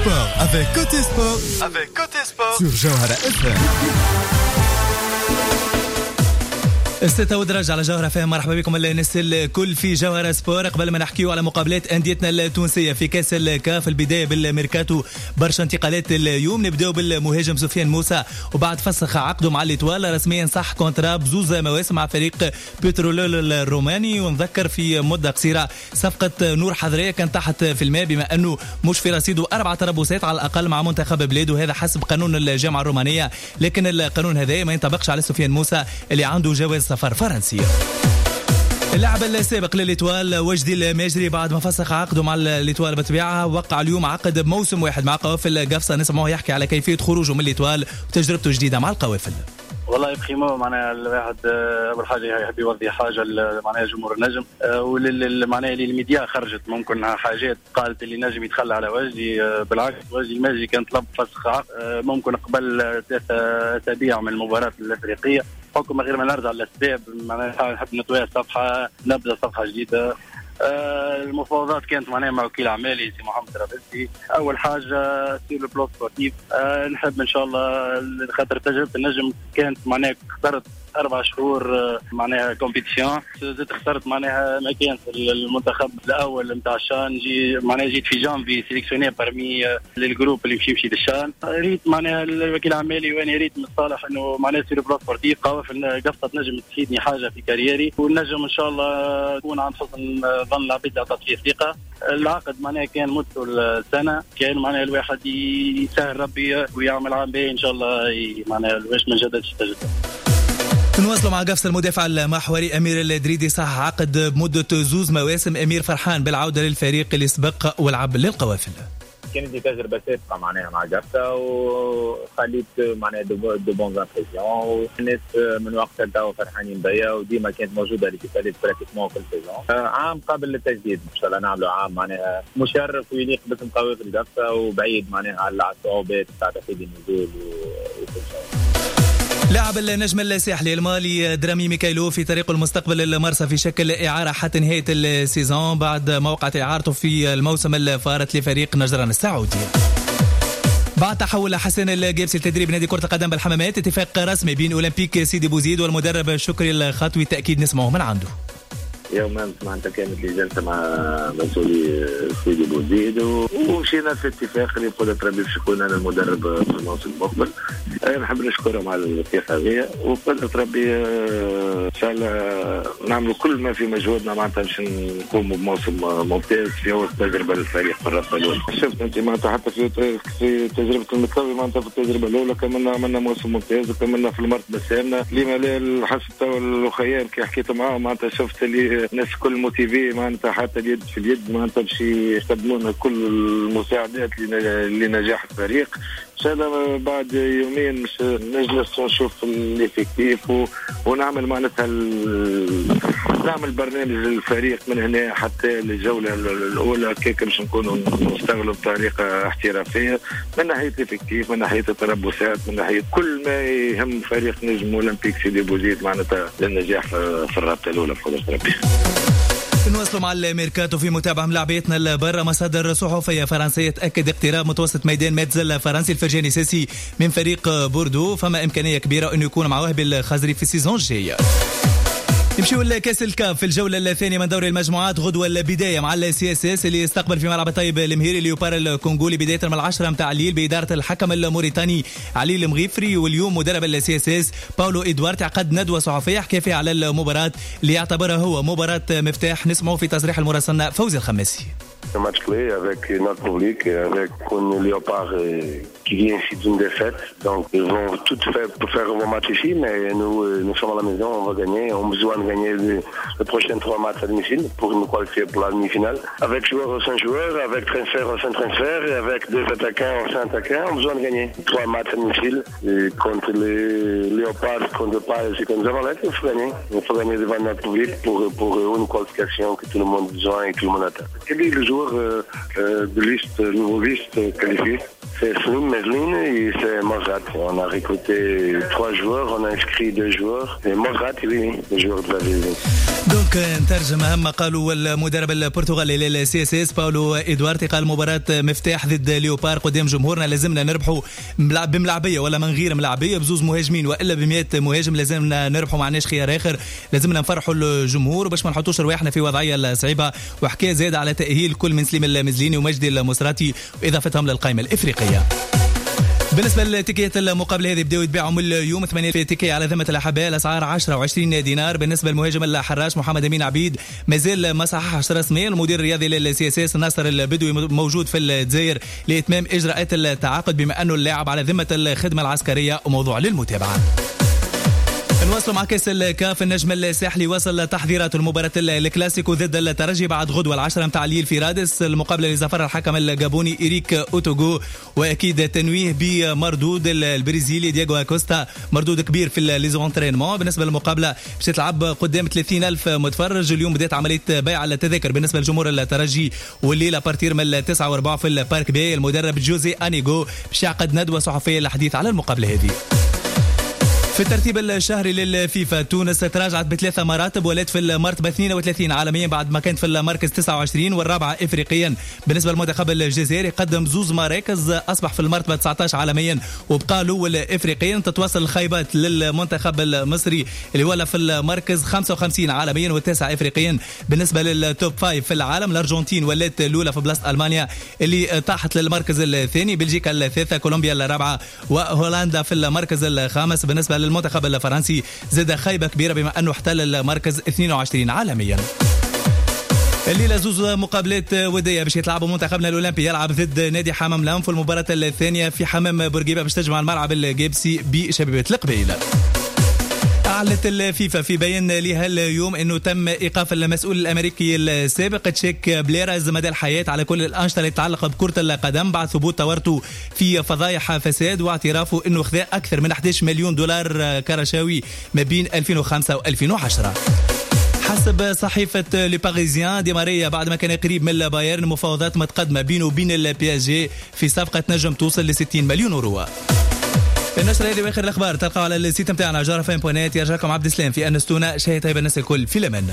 sport avec Côté Sport sur Jawhara FM. الستة ودرجة على جوهرة فهم. مرحبا بكم الناس الكل في جوهرة سبور. قبل ما نحكيو على مقابلات أنديتنا التونسية في كأس الكاف، البداية بالميركاتو، برشا انتقالات اليوم. نبداو بالمهاجم سفيان موسى، وبعد فسخ عقده مع الإطوال رسميا صح كونترا بزوز مواسم مع فريق بترولول الروماني. ونذكر في مدة قصيرة صفقة نور حضرية كان تحت في الماء، بما أنه مش في رصيده 4 تربصات على الأقل مع منتخب بلاده، هذا حسب قانون الجامعة الرومانية. لكن القانون هذا ما ينطبقش على سفيان موسى اللي عنده جواز سفر فرنسية. اللاعب السابق للإطوال وجدي الماجري بعد ما فسخ عقده مع الإطوال بطبيعة وقع اليوم عقد بموسم واحد مع قوافل قفصة. نسمعه يحكي على كيفية خروجه من الإطوال وتجربته الجديدة مع القوافل. والله بخيمه معناها الواحد اول حاجه يحب يوضي حاجه معناها جمهور النجم، معناها اللي الميديا خرجت ممكن حاجات قالت اللي نجم يتخلى على وجدي. بالعكس وجدي الماجري كان طلب فسخ ممكن قبل 3 أسابيع من المباراه الافريقيه. حكم غير ما نرجع للاسباب معناها نحب نتوالى الصفحه، نبدا صفحه جديده. المفاوضات كانت معناها مع وكيل اعمالي سي محمد رابسي. اول حاجه سي لو بلوك سبورتيف نحب ان شاء الله خاطر تجربه النجم كانت معناها اخترت 4 شهور معناها كومبيتيشن، زدت اخترت معناها مكان في المنتخب الاول نتاع الشان. معناها جيت في جانفي سيليكسيوني بارمي للجروب اللي يمشي للشان. ريت معناها الوكيل اعمالي وانا ريت من الصالح انه معناها سي لو بلوك سبورتيف قوافل قفصه نجم تفيدني حاجه في كاريري، والنجم ان شاء الله تكون عند حسن ظن العباد عطات فيه ثقه. العقد معناها كان مدته السنه، كان معناها الواحد يسهل ربي ويعمل عام باهي ان شاء الله معناها باش ما نجددش التجربه. نواصلوا مع قفص المدافع المحوري أمير الدريدي صح عقد بمدة 2 مواسم. أمير فرحان بالعودة للفريق اللي سبق والعب للقوافل. كانت دي تجربة سابقة معناها مع قفصة وخليت معناها دو بونز امبريسيون، والناس من وقتها تاو فرحانين بيا وديما كانت موجودة لكيفاليت براتيكمون كل سيزون. عام قبل التجديد إن شاء الله نعملوا عام معناها مشرف ويليق باسم قوافل قفصة وبعيد معناها على الصعوبات بتاع تقييد النزول وكل شيء. لاعب النجم الساحلي المالي درامي ميكايلو في طريقه المستقبل المرسى في شكل إعارة حتى نهاية السيزون بعد موقعة إعارته في الموسم الفارط لفريق نجران السعودي. بعد تحول حسن الجابسي لتدريب نادي كرة القدم بالحمامات، اتفاق رسمي بين أولمبيك سيدي بوزيد والمدرب شكري الخطوي، تأكيد نسمعه من عنده. يوما معناتها كانت لي جلسه مع مسؤولي سيدي بوزيد ومشينا في اتفاق اللي قلت ربي باش يكون انا المدرب في الموسم المقبل. نحب نشكرهم على الاتفاقيه وقلت ربي ان شاء الله نعملوا كل ما في مجهودنا معناتها باش نقوموا بموسم ممتاز في اول تجربه للفريق في الرابطه الاولى. شفت انت معناتها حتى في تجربه المكوي معناتها في التجربه الاولى عملنا موسم ممتاز وكملنا في المرتبه الثامنه. لما لا حسب تو الاخيان كي حكيت معاهم معناتها شفت اللي الناس كل موتيفي معناتها حتى اليد في اليد معناتها باش يقدموا كل المساعدات لنجاح الفريق. ان شاء الله بعد يومين مش نجلس ونشوف الافكتيف ونعمل معناتها نعمل برنامج للفريق من هنا حتى الجوله الاولى كيف باش نكونوا نشتغلوا بطريقه احترافيه من ناحيه الافكتيف من ناحيه التربصات من ناحيه كل ما يهم فريق نجم اولمبيك سيدي بوزيد معناتها للنجاح في الرابطه الاولى بقدر ربي. نواصلوا مع الميركاتو في متابعة ملاعبيتنا البرة. مصادر صحفية فرنسية تأكد اقتراب متوسط ميدان ماتزل الفرنسي الفرجاني ساسي من فريق بوردو، فما إمكانية كبيرة أنه يكون مع وهبي الخزري في السيزون الجاي. نمشيو لكاس الكاف في الجولة الثانية من دوري المجموعات. غدوة البداية مع السي اس اس اللي يستقبل في ملعب طيب المهيري ليوبار الكونغولي بداية من 10 متاع الليل بإدارة الحكم الموريتاني علي المغيفري. واليوم مدرب السي اس اس باولو إدوارد عقد ندوة صحفية حكى فيها على المباراة اللي يعتبرها هو مباراة مفتاح. نسمعه في تصريح المراسل فوزي الخماسي. Un match clé avec notre public et avec un léopard qui vient ici d'une défaite. Donc ils vont tout faire pour faire un bon match ici, mais nous sommes à la maison, on va gagner. On a besoin de gagner les prochains 3 matchs à domicile pour nous qualifier pour la demi-finale. Avec joueurs au 5 joueurs, avec transfert au 5 transferts et avec 2 attaquants au 5 attaquants, on a besoin de gagner 3 matchs à domicile. Et contre les léopards, contre pas et contre les Amalek, il faut gagner. Il faut gagner devant notre public pour une qualification que tout le monde a besoin et tout le monde attend. Et lui, le joueur joueurs de liste, nouveau liste qualifiés. C'est Slim Merlin et c'est Morat. On a récolté 3 joueurs, on a inscrit 2 joueurs. Et Morat, oui, le joueur de la ville. دونك نترجم أهم ما قالوا المدرب البرتغالي للسي اس اس باولو إدوارتي. قال مباراة مفتاح ضد ليوبار قدام جمهورنا لازمنا نربحوا بملعبية ولا من غير ملعبية بزوز مهاجمين وإلا ب100 مهاجم. لازمنا نربحوا معناش خيار آخر. لازمنا نفرحوا الجمهور باش ما نحطوش رواحنا في وضعية صعيبة. وحكاية زاد على تأهيل كل من سليم المزليني ومجدي المصراتي وإضافتهم للقائمة الإفريقية. بالنسبة للتيكيات المقابلة هذه بدأوا يتباعوا من اليوم 8 تيكي على ذمة الأحباء. الأسعار 10 و20 دينار. بالنسبة للمهاجم الحراش محمد أمين عبيد مازال ما صححش رسميا. المدير الرياضي للسي اس اس ناصر البدوي موجود في الجزائر لإتمام إجراءات التعاقد بما أنه اللاعب على ذمة الخدمة العسكرية وموضوع للمتابعة. نواصل مع كاس الكاف. النجم الساحلي وصل تحضيرات المباراة الكلاسيكو ضد الترجي بعد غدوة 10 متاع الليل في رادس. المقابلة لزفر الحكم الجابوني إريك أوتوغو وأكيد تنويه بمردود البرازيلي دياغو أكوستا. مردود كبير في ليزونترينمون. بالنسبة للمقابلة باش تلعب قدام 30,000 متفرج. اليوم بدأت عملية بيع التذاكر بالنسبة لجمهور الترجي والليلة بارتير من 9:15 في البارك بي. المدرب جوزي أنيغو باش يعقد ندوة صحفية للحديث على المقابلة هذه. في الترتيب الشهري للفيفا تونس تراجعت ب3 مراتب ولات في المرتبة 32 عالميا بعد ما كانت في المركز 29 والرابعة إفريقيا. بالنسبة للمنتخب الجزائري قدم 2 مراكز أصبح في المرتبة 19 عالميا وبقى الأول إفريقيا. تتواصل الخيبات للمنتخب المصري اللي ولا في المركز 55 عالميا والتاسع إفريقيا. بالنسبة للتوب 5 في العالم الأرجنتين ولات الأولى في بلاصة ألمانيا اللي طاحت للمركز الثاني. بلجيكا الثالثة. كولومبيا الرابعة وهولندا في المركز الخامس. بالنسبة للمنتخب الفرنسي زاد خيبة كبيرة بما أنه احتل المركز 22 عالميا. الليلة 2 مقابلات ودية باش يتلعبوا. منتخبنا الأولمبي يلعب ضد نادي حمام لام في المباراة الثانية في حمام بورقيبة باش تجمع الملعب الجيبسي بشبيبة القبيل. أعلنت الفيفا في بيان لها اليوم أنه تم إيقاف المسؤول الأمريكي السابق تشيك بليرز مدى الحياة على كل الأنشطة اللي تتعلق بكرة القدم بعد ثبوت تورطه في فضايح فساد واعترافه أنه خذا أكثر من 11 مليون دولار كرشاوي ما بين 2005 و2010. حسب صحيفة لي باريزيان دي ماريا بعد ما كان قريب من البايرن مفاوضات متقدمة بينه وبين البي اس جي في صفقة نجم توصل ل 60 مليون يورو. النشرة هذه واخر الأخبار تلقوا على السيت متاعنا جارفين.net. يرجعكم عبد السلام في أنستونا. شهية طيبة الناس الكل في الأمان.